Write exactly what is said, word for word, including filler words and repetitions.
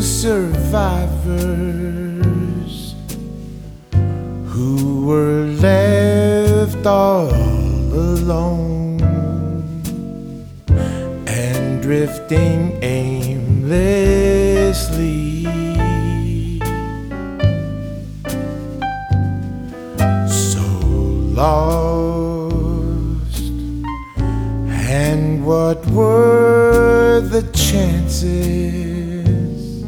survivors who were left all alone and drifting aimlessly. So lost, and what were the chances